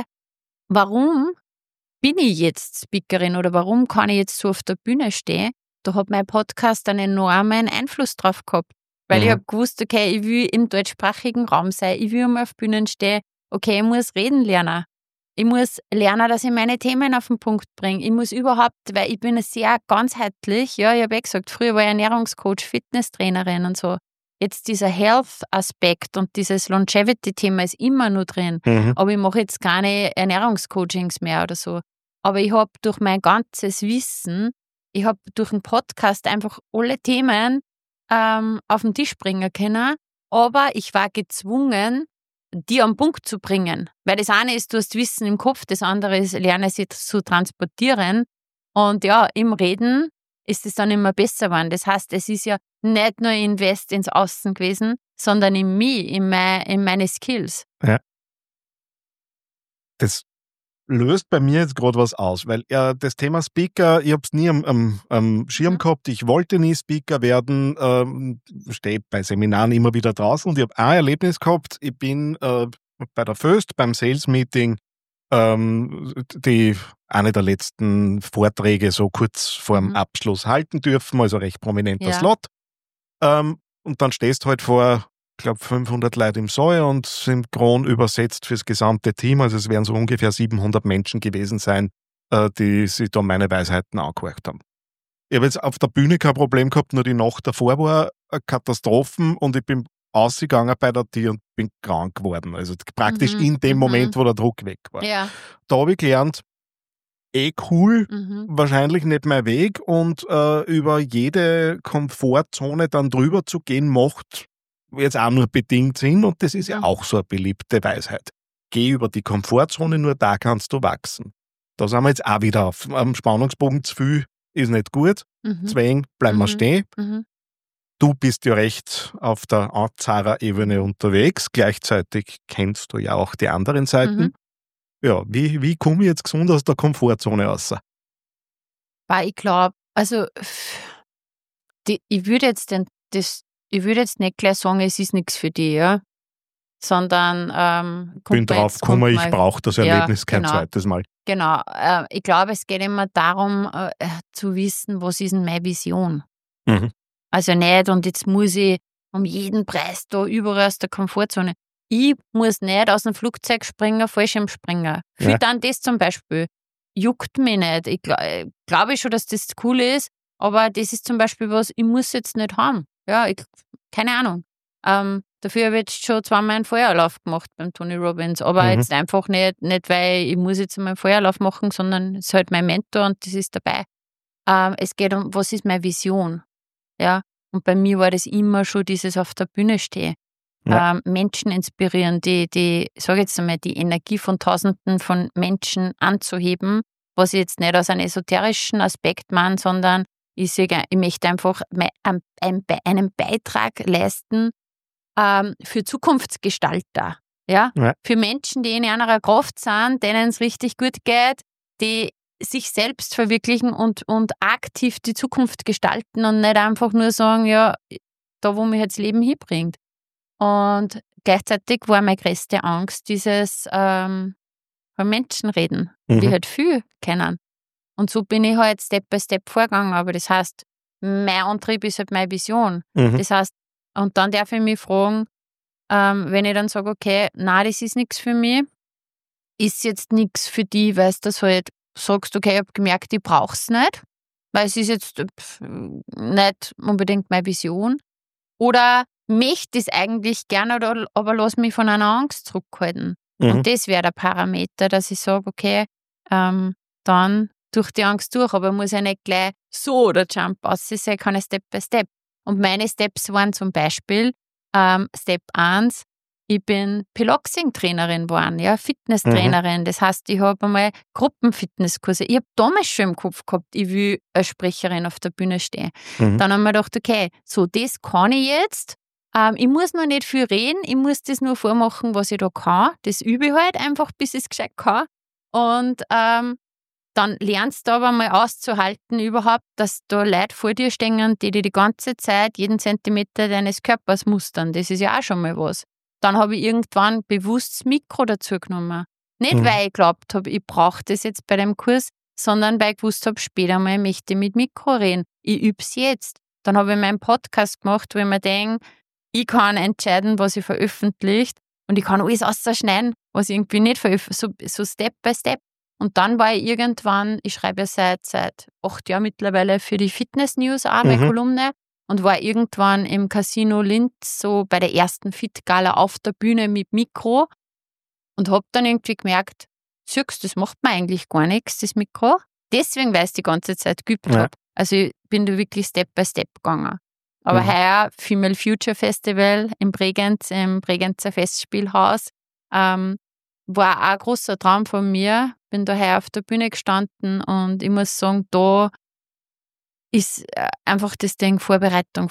Warum bin ich jetzt Speakerin oder warum kann ich jetzt so auf der Bühne stehen? Da hat mein Podcast einen enormen Einfluss drauf gehabt. Weil ich habe gewusst, okay, ich will im deutschsprachigen Raum sein, ich will mal auf Bühnen stehen, okay, ich muss reden lernen. Ich muss lernen, dass ich meine Themen auf den Punkt bringe. Ich muss überhaupt, weil ich bin sehr ganzheitlich, ja, ich habe gesagt, früher war ich Ernährungscoach, Fitnesstrainerin und so. Jetzt dieser Health-Aspekt und dieses Longevity-Thema ist immer nur drin. Aber ich mache jetzt keine Ernährungscoachings mehr oder so. Aber ich habe durch mein ganzes Wissen, ich habe durch den Podcast einfach alle Themen auf den Tisch bringen können. Aber ich war gezwungen, die am Punkt zu bringen. Weil das eine ist, du hast Wissen im Kopf, das andere ist, lerne sie zu transportieren. Und ja, im Reden ist es dann immer besser geworden. Das heißt, es ist ja nicht nur Invest ins Außen gewesen, sondern in mich, in meine Skills. Ja. Das löst bei mir jetzt gerade was aus, weil das Thema Speaker, ich habe es nie am Schirm gehabt, ich wollte nie Speaker werden, stehe bei Seminaren immer wieder draußen und ich habe ein Erlebnis gehabt, ich bin bei der Föst, beim Sales Meeting, die eine der letzten Vorträge so kurz vor dem Abschluss halten dürfen, also recht prominenter Slot. Und dann stehst du halt vor, ich glaube, 500 Leute im Saal und synchron übersetzt fürs gesamte Team. Also es werden so ungefähr 700 Menschen gewesen sein, die sich da meine Weisheiten angehört haben. Ich habe jetzt auf der Bühne kein Problem gehabt, nur die Nacht davor war eine Katastrophe und ich bin ausgegangen bei der Tür und bin krank geworden. Also praktisch in dem Moment, wo der Druck weg war. Ja. Da habe ich gelernt, cool, wahrscheinlich nicht mein Weg und über jede Komfortzone dann drüber zu gehen, macht jetzt auch nur bedingt Sinn und das ist ja auch so eine beliebte Weisheit. Geh über die Komfortzone, nur da kannst du wachsen. Da sind wir jetzt auch wieder am Spannungsbogen, zu viel ist nicht gut, deswegen bleiben wir stehen. Du bist ja recht auf der Anzahrer-Ebene unterwegs, gleichzeitig kennst du ja auch die anderen Seiten. Ja, wie komme ich jetzt gesund aus der Komfortzone raus? Weil ich glaube, also ich würde jetzt nicht gleich sagen, es ist nichts für dich, ja? Sondern bin drauf gekommen, ich brauche das Erlebnis kein zweites Mal. Genau, ich glaube, es geht immer darum, zu wissen, was ist denn meine Vision? Also nicht, und jetzt muss ich um jeden Preis da überall aus der Komfortzone. Ich muss nicht aus dem Flugzeug springen, Fallschirm springen. Für dann das zum Beispiel. juckt mich nicht. Ich glaube schon, dass das cool ist, aber das ist zum Beispiel was, ich muss jetzt nicht haben. Ja, keine Ahnung. Dafür habe ich jetzt schon 2-mal einen Feuerlauf gemacht beim Tony Robbins, aber jetzt einfach nicht, weil ich muss jetzt mal einen Feuerlauf machen, sondern es ist halt mein Mentor und das ist dabei. Es geht um, was ist meine Vision? Ja, und bei mir war das immer schon dieses auf der Bühne stehen. Ja. Menschen inspirieren, die sage jetzt einmal, die Energie von Tausenden von Menschen anzuheben, was ich jetzt nicht aus einem esoterischen Aspekt meine, sondern ich möchte einfach einen Beitrag leisten für Zukunftsgestalter. Ja? Für Menschen, die in einer Kraft sind, denen es richtig gut geht, die sich selbst verwirklichen und aktiv die Zukunft gestalten und nicht einfach nur sagen, ja, da wo mich jetzt Leben hinbringt. Und gleichzeitig war meine größte Angst dieses von Menschen reden, die halt viel kennen. Und so bin ich halt Step by Step vorgegangen. Aber das heißt, mein Antrieb ist halt meine Vision. Das heißt, und dann darf ich mich fragen, wenn ich dann sage, okay, nein, das ist nichts für mich, ist jetzt nichts für die, weil du das halt sagst, okay, ich habe gemerkt, ich brauche es nicht, weil es ist jetzt nicht unbedingt meine Vision. Oder möchte es eigentlich gerne, aber lass mich von einer Angst zurückhalten. Und das wäre der Parameter, dass ich sage, okay, dann durch die Angst durch, aber muss ja nicht gleich so oder Jump aus sein, kann ich Step by Step. Und meine Steps waren zum Beispiel Step 1, ich bin Piloxing-Trainerin geworden, ja, Fitnesstrainerin. Das heißt, ich habe einmal Gruppenfitnesskurse. Ich habe damals schon im Kopf gehabt, ich will als Sprecherin auf der Bühne stehen. Dann haben wir gedacht, okay, so das kann ich jetzt. Ich muss noch nicht viel reden, ich muss das nur vormachen, was ich da kann. Das übe ich halt einfach, bis ich es gescheit kann. Und dann lernst du aber mal auszuhalten überhaupt, dass da Leute vor dir stehen, die ganze Zeit jeden Zentimeter deines Körpers mustern. Das ist ja auch schon mal was. Dann habe ich irgendwann bewusst das Mikro dazu genommen. Nicht, weil ich geglaubt habe, ich brauche das jetzt bei dem Kurs, sondern weil ich gewusst habe, später mal möchte ich mit Mikro reden. Ich übe es jetzt. Dann habe ich meinen Podcast gemacht, wo ich mir denke, ich kann entscheiden, was ich veröffentlicht und ich kann alles ausschneiden, was ich irgendwie nicht veröffentlicht. So Step by Step. Und dann war ich irgendwann, ich schreibe ja seit 8 Jahren mittlerweile für die Fitness News auch meine Kolumne und war irgendwann im Casino Linz so bei der ersten Fit-Gala auf der Bühne mit Mikro und habe dann irgendwie gemerkt, siehst, das macht mir eigentlich gar nichts, das Mikro. Deswegen, weil ich es die ganze Zeit geübt habe. Also ich bin da wirklich Step by Step gegangen. Aber heuer Female Future Festival im Bregenzer Festspielhaus war auch ein großer Traum von mir. Bin daher auf der Bühne gestanden und ich muss sagen, da ist einfach das Ding Vorbereitung.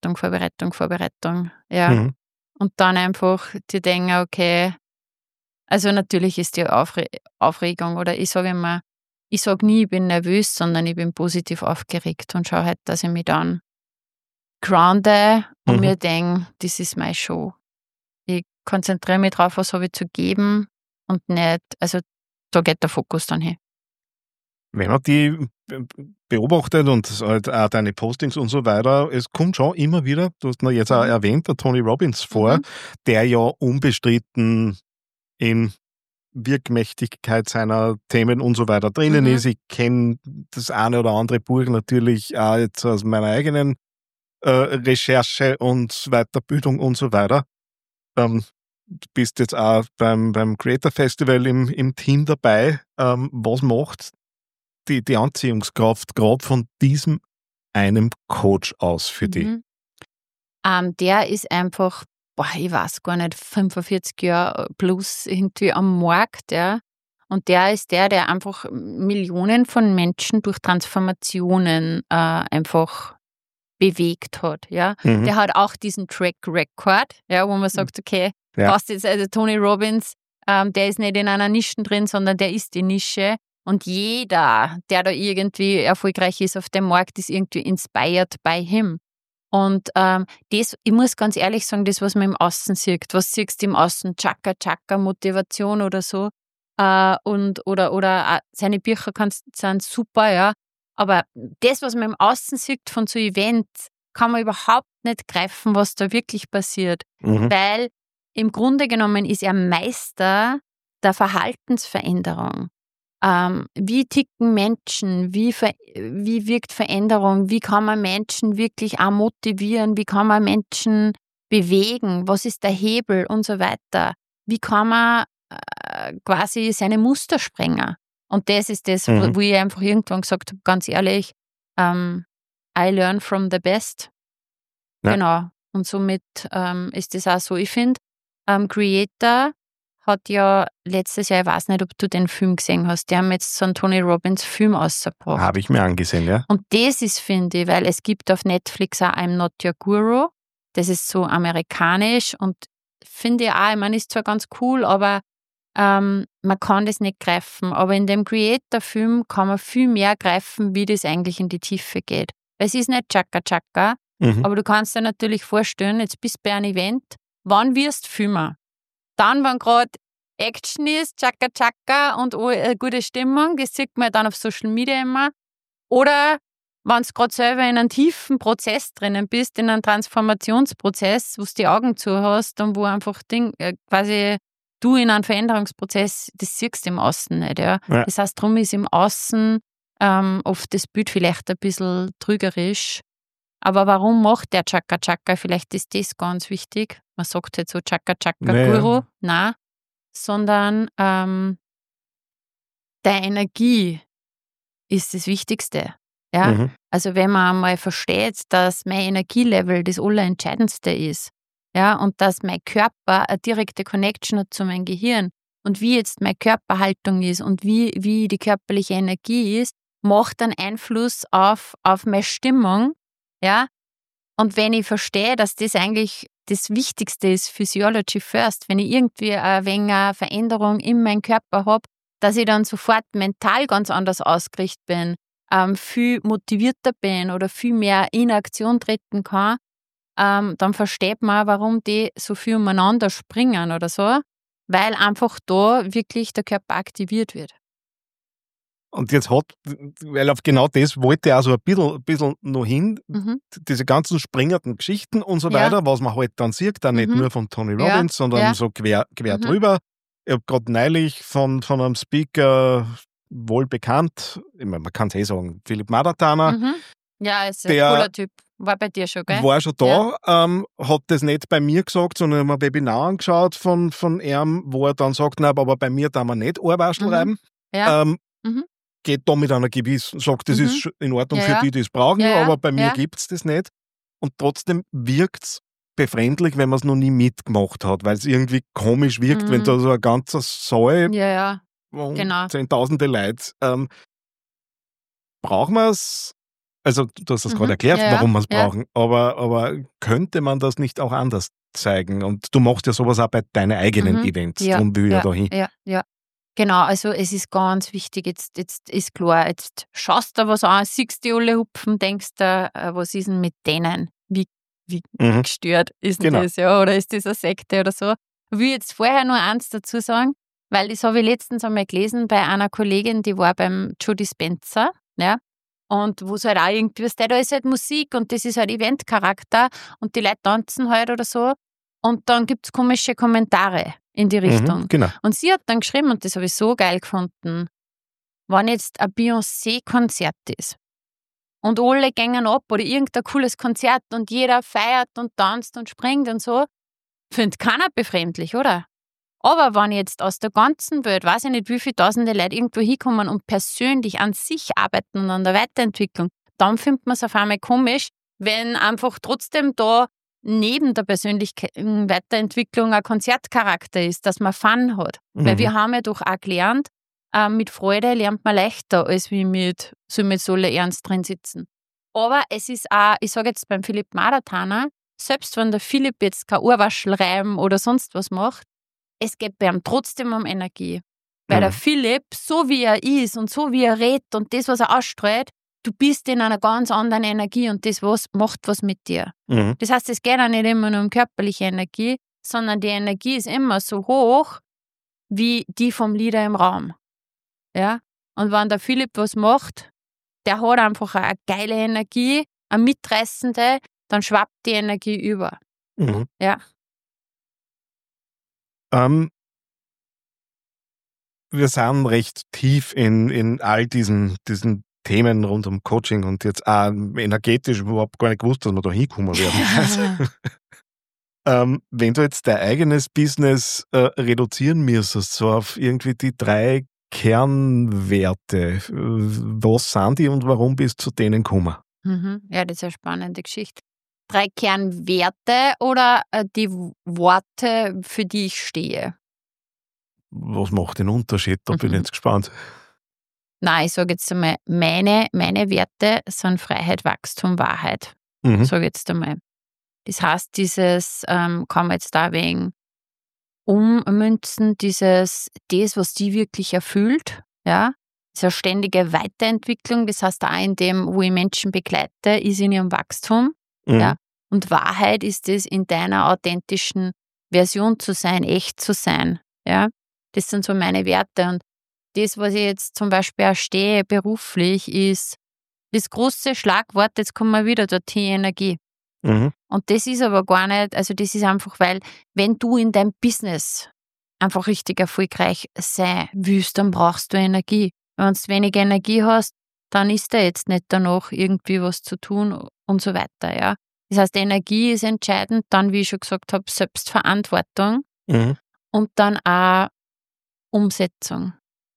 Ja. Und dann einfach die denken, okay, also natürlich ist die Aufregung oder ich sage immer, ich sage nie, ich bin nervös, sondern ich bin positiv aufgeregt und schaue halt, dass ich mich dann grounde und mir denke, das ist meine Show. Ich konzentriere mich drauf, was habe ich zu geben und nicht, also da geht der Fokus dann hin. Wenn man die beobachtet und halt auch deine Postings und so weiter, es kommt schon immer wieder, du hast ihn jetzt auch erwähnt, der Tony Robbins vor, der ja unbestritten in Wirkmächtigkeit seiner Themen und so weiter drinnen ist. Ich kenne das eine oder andere Buch natürlich auch jetzt aus meiner eigenen Recherche und Weiterbildung und so weiter. Du bist jetzt auch beim Creator Festival im Team dabei. Was macht die Anziehungskraft gerade von diesem einem Coach aus für dich? Der ist einfach, ich weiß gar nicht, 45 Jahre plus irgendwie am Markt, ja. Und der ist der einfach Millionen von Menschen durch Transformationen einfach bewegt hat, ja. Der hat auch diesen Track Record, ja, wo man sagt, okay, passt jetzt, also Tony Robbins, der ist nicht in einer Nische drin, sondern der ist die Nische. Und jeder, der da irgendwie erfolgreich ist auf dem Markt, ist irgendwie inspired by him. Und das, ich muss ganz ehrlich sagen, das, was man im Außen sieht, was siehst du im Außen? Chaka, Motivation oder so. Oder seine Bücher sind super, ja. Aber das, was man im Außen sieht von so Events, kann man überhaupt nicht greifen, was da wirklich passiert. Weil im Grunde genommen ist er Meister der Verhaltensveränderung. wie ticken Menschen, wie wirkt Veränderung, wie kann man Menschen wirklich auch motivieren, wie kann man Menschen bewegen, was ist der Hebel und so weiter. Wie kann man quasi seine Muster sprengen. Und das ist das, wo ich einfach irgendwann gesagt habe, ganz ehrlich, I learn from the best. Ja. Genau. Und somit ist das auch so. Ich finde, Creator hat ja letztes Jahr, ich weiß nicht, ob du den Film gesehen hast, die haben jetzt so einen Tony Robbins Film rausgebracht. Habe ich mir angesehen, ja. Und das ist, finde ich, weil es gibt auf Netflix auch I'm Not Your Guru. Das ist so amerikanisch und finde ich auch, ich meine, ist zwar ganz cool, aber man kann das nicht greifen. Aber in dem Creator-Film kann man viel mehr greifen, wie das eigentlich in die Tiefe geht. Weil es ist nicht Chaka-Chaka, aber du kannst dir natürlich vorstellen, jetzt bist du bei einem Event, wann wirst du filmen? Dann, wenn gerade Action ist, Chaka-Chaka und eine gute Stimmung, das sieht man dann auf Social Media immer. Oder wenn du gerade selber in einem tiefen Prozess drinnen bist, in einem Transformationsprozess, wo du die Augen zu hast und wo einfach quasi du in einem Veränderungsprozess, das siehst du im Außen nicht. Ja? Ja. Das heißt, darum ist im Außen oft das Bild vielleicht ein bisschen trügerisch. Aber warum macht der Chaka-Chaka? Vielleicht ist das ganz wichtig. Man sagt jetzt so Chaka-Chaka-Guru. Nein, sondern der Energie ist das Wichtigste. Ja? Also wenn man einmal versteht, dass mein Energielevel das Allerentscheidendste ist, ja, und dass mein Körper eine direkte Connection hat zu meinem Gehirn und wie jetzt meine Körperhaltung ist und wie die körperliche Energie ist, macht einen Einfluss auf meine Stimmung, ja. Und wenn ich verstehe, dass das eigentlich das Wichtigste ist, Physiology first, wenn ich irgendwie ein wenig Veränderung in meinem Körper habe, dass ich dann sofort mental ganz anders ausgerichtet bin, viel motivierter bin oder viel mehr in Aktion treten kann, dann versteht man, warum die so viel umeinander springen oder so, weil einfach da wirklich der Körper aktiviert wird. Und jetzt weil auf genau das wollte er also ein bisschen noch hin, diese ganzen springenden Geschichten und so weiter, was man halt dann sieht, dann nicht nur von Tony Robbins, sondern so quer drüber. Ich habe gerade neulich von einem Speaker, wohl bekannt, ich meine, man kann es sagen, Philipp Madatana. Ja, ist ein cooler Typ. War bei dir schon, gell? War schon da, hat das nicht bei mir gesagt, sondern ich habe mir ein Webinar angeschaut von ihm, wo er dann sagt, nein, aber bei mir darf man nicht Ohrwaschel reiben. Ja. Geht da mit einer gewissen, sagt, das ist in Ordnung für die es brauchen, aber bei mir gibt es das nicht. Und trotzdem wirkt es befremdlich, wenn man es noch nie mitgemacht hat, weil es irgendwie komisch wirkt, wenn da so ein ganzer Saal genau. Zehntausende Leute, brauchen wir es, also du hast das gerade erklärt, warum wir es brauchen, aber könnte man das nicht auch anders zeigen? Und du machst ja sowas auch bei deinen eigenen Events, darum will ich ja dahin. Ja. Genau, also es ist ganz wichtig, jetzt ist klar, jetzt schaust du was an, siehst die alle hupfen, denkst du, was ist denn mit denen? Wie gestört ist denn das, ja? Oder ist das eine Sekte oder so? Ich will jetzt vorher nur eins dazu sagen, weil das habe ich letztens einmal gelesen bei einer Kollegin, die war beim Joe Dispenza, ja, und wo es halt auch irgendwie, da ist halt Musik und das ist halt Eventcharakter und die Leute tanzen halt oder so und dann gibt es komische Kommentare in die Richtung. Genau. Und sie hat dann geschrieben, und das habe ich so geil gefunden, wenn jetzt ein Beyoncé-Konzert ist und alle gängen ab oder irgendein cooles Konzert und jeder feiert und tanzt und springt und so, findet keiner befremdlich, oder? Aber wenn jetzt aus der ganzen Welt, weiß ich nicht, wie viele tausende Leute irgendwo hinkommen und persönlich an sich arbeiten und an der Weiterentwicklung, dann findet man es auf einmal komisch, wenn einfach trotzdem da neben der persönlichen Weiterentwicklung ein Konzertcharakter ist, dass man Fun hat. Weil wir haben ja doch auch gelernt, mit Freude lernt man leichter, als wie mit so ernst drin sitzen. Aber es ist auch, ich sage jetzt beim Philipp Madatana, selbst wenn der Philipp jetzt kein Ohrwaschel reiben oder sonst was macht, es geht bei ihm trotzdem um Energie. Weil der Philipp, so wie er ist und so wie er redet und das, was er ausstrahlt, du bist in einer ganz anderen Energie und das macht was mit dir. Das heißt, es geht auch nicht immer nur um körperliche Energie, sondern die Energie ist immer so hoch wie die vom Leader im Raum. Ja? Und wenn der Philipp was macht, der hat einfach eine geile Energie, eine mitreißende, dann schwappt die Energie über. Ja. wir sind recht tief in all diesen Themen rund um Coaching und jetzt auch energetisch überhaupt gar nicht gewusst, dass wir da hinkommen werden. Wenn du jetzt dein eigenes Business reduzieren müsstest, so auf irgendwie die 3 Kernwerte, was sind die und warum bist du zu denen gekommen? Ja, das ist eine spannende Geschichte. 3 Kernwerte oder die Worte, für die ich stehe? Was macht den Unterschied? Da bin ich jetzt gespannt. Nein, ich sage jetzt einmal, meine Werte sind Freiheit, Wachstum, Wahrheit. Sage jetzt einmal. Das heißt, dieses kann man jetzt da wegen ummünzen, das, was die wirklich erfüllt, ja, ist eine ständige Weiterentwicklung. Das heißt, auch in dem, wo ich Menschen begleite, ist in ihrem Wachstum. Ja. Und Wahrheit ist es, in deiner authentischen Version zu sein, echt zu sein. Ja. Das sind so meine Werte. Und das, was ich jetzt zum Beispiel auch stehe, beruflich, ist das große Schlagwort, jetzt kommen wir wieder dorthin, Energie. Und das ist aber gar nicht, also das ist einfach, weil wenn du in deinem Business einfach richtig erfolgreich sein willst, dann brauchst du Energie. Wenn du wenig Energie hast, dann ist da jetzt nicht danach irgendwie was zu tun und so weiter. Ja. Das heißt, Energie ist entscheidend, dann, wie ich schon gesagt habe, Selbstverantwortung und dann auch Umsetzung.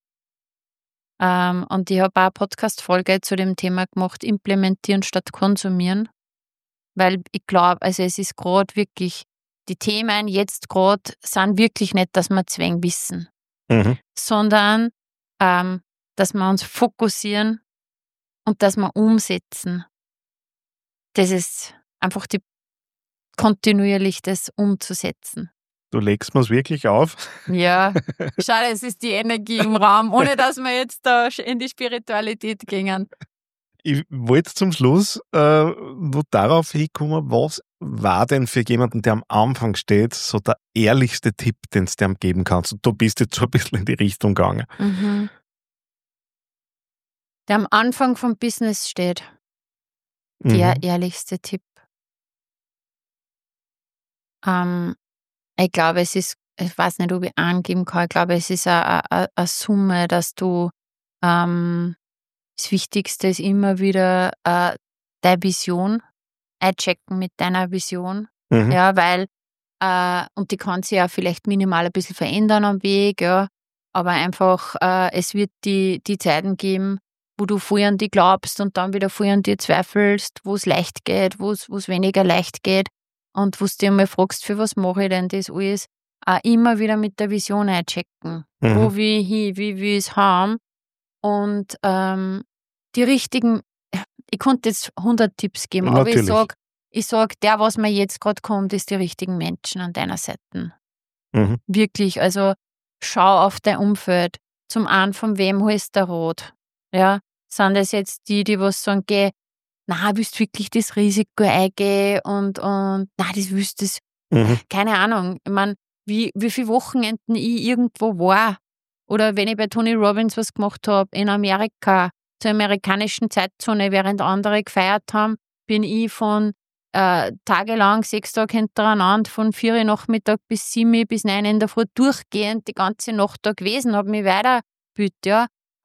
Und ich habe auch eine Podcast-Folge zu dem Thema gemacht, implementieren statt konsumieren. Weil ich glaube, also es ist gerade wirklich, die Themen jetzt gerade sind wirklich nicht, dass wir zwängen wissen, sondern dass wir uns fokussieren und dass wir umsetzen. Das ist einfach kontinuierlich das umzusetzen. Du legst mir es wirklich auf. Ja, schau, es ist die Energie im Raum, ohne dass wir jetzt da in die Spiritualität gingen. Ich wollte zum Schluss nur darauf hinkommen, was war denn für jemanden, der am Anfang steht, so der ehrlichste Tipp, den du dem geben kannst? Und du bist jetzt so ein bisschen in die Richtung gegangen. Der am Anfang vom Business steht. Der ehrlichste Tipp. Ich glaube, es ist, ich weiß nicht, ob ich angeben kann, ich glaube, es ist eine Summe, dass du das Wichtigste ist immer wieder deine Vision einchecken mit deiner Vision. Ja, weil, und die kann sich ja vielleicht minimal ein bisschen verändern am Weg, ja, aber einfach, es wird die Zeiten geben, wo du voll an die glaubst und dann wieder voll an dir zweifelst, wo es leicht geht, wo es weniger leicht geht und wo du dir mal fragst, für was mache ich denn das alles? Immer wieder mit der Vision einchecken. Wo will ich hin, wie will ich es haben? Und die richtigen, ich konnte jetzt 100 Tipps geben, Natürlich. aber ich sag, der, was mir jetzt gerade kommt, ist die richtigen Menschen an deiner Seite. Wirklich, also schau auf dein Umfeld. Zum einen, von wem holst du Rot? Ja, sind das jetzt die was sagen, geh, na, willst du wirklich das Risiko eingehen und na, das willst du, keine Ahnung. Ich meine, wie viele Wochenenden ich irgendwo war oder wenn ich bei Tony Robbins was gemacht habe, in Amerika, zur amerikanischen Zeitzone, während andere gefeiert haben, bin ich von tagelang, 6 Tage hintereinander, von 4 Uhr Nachmittag bis 7 Uhr bis 9 Uhr in der Früh durchgehend die ganze Nacht da gewesen, habe mich weitergebildet, ja.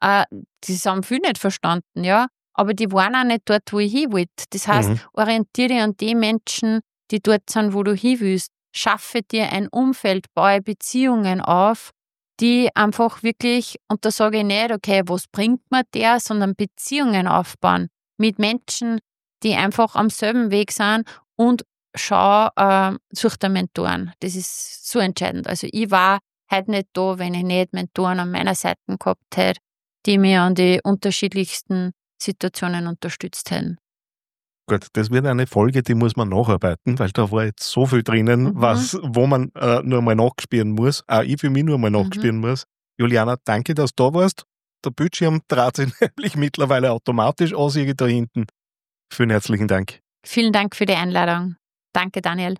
Das haben viele nicht verstanden, ja. Aber die waren auch nicht dort, wo ich hin wollte. Das heißt, orientiere dich an die Menschen, die dort sind, wo du hin willst. Schaffe dir ein Umfeld, baue Beziehungen auf, die einfach wirklich, und da sage ich nicht, okay, was bringt mir der, sondern Beziehungen aufbauen mit Menschen, die einfach am selben Weg sind und schau, such dir Mentoren. Das ist so entscheidend. Also ich war heute nicht da, wenn ich nicht Mentoren an meiner Seite gehabt hätte, die mir an die unterschiedlichsten Situationen unterstützt hätten. Gut, das wird eine Folge, die muss man nacharbeiten, weil da war jetzt so viel drinnen, wo man nur einmal nachspielen muss. Auch ich für mich nur einmal nachspielen muss. Juliana, danke, dass du da warst. Der Bildschirm dreht sich nämlich mittlerweile automatisch aus, da hinten. Vielen herzlichen Dank. Vielen Dank für die Einladung. Danke, Daniel.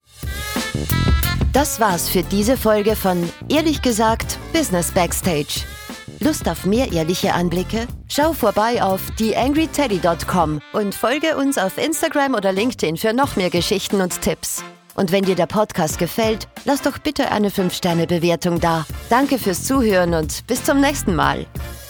Das war's für diese Folge von Ehrlich gesagt Business Backstage. Lust auf mehr ehrliche Anblicke? Schau vorbei auf theangryteddy.com und folge uns auf Instagram oder LinkedIn für noch mehr Geschichten und Tipps. Und wenn dir der Podcast gefällt, lass doch bitte eine 5-Sterne-Bewertung da. Danke fürs Zuhören und bis zum nächsten Mal.